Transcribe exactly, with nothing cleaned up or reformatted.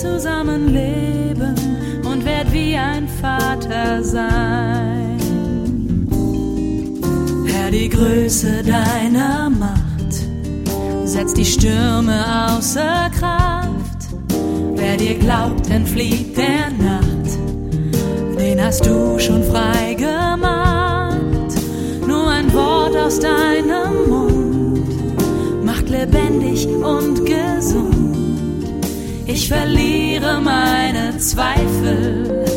zusammenleben und werd wie ein Vater sein. Herr, die Größe deiner Macht setzt die Stürme außer Kraft. Wer dir glaubt, entflieht der Nacht, den hast du schon frei gemacht. Nur ein Wort aus deinem Mund macht lebendig und gesund. Ich verliere meine Zweifel